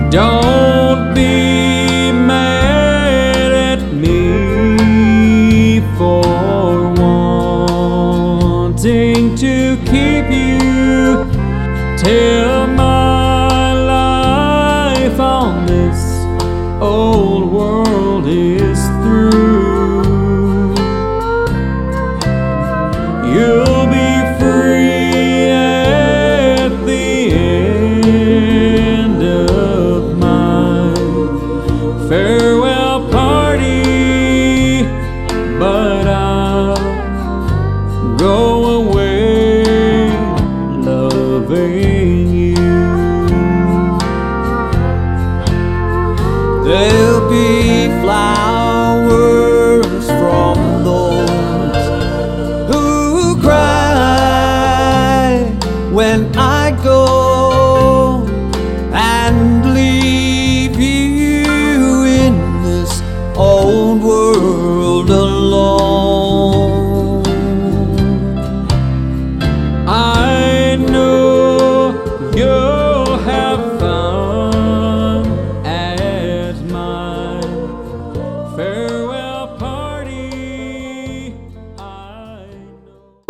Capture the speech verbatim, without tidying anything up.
Don't be mad at me for wanting to keep you till my life on this old world is through. You'll be free at the end of my farewell party, but I'll go away loving you. There'll be flowers from those who cry when I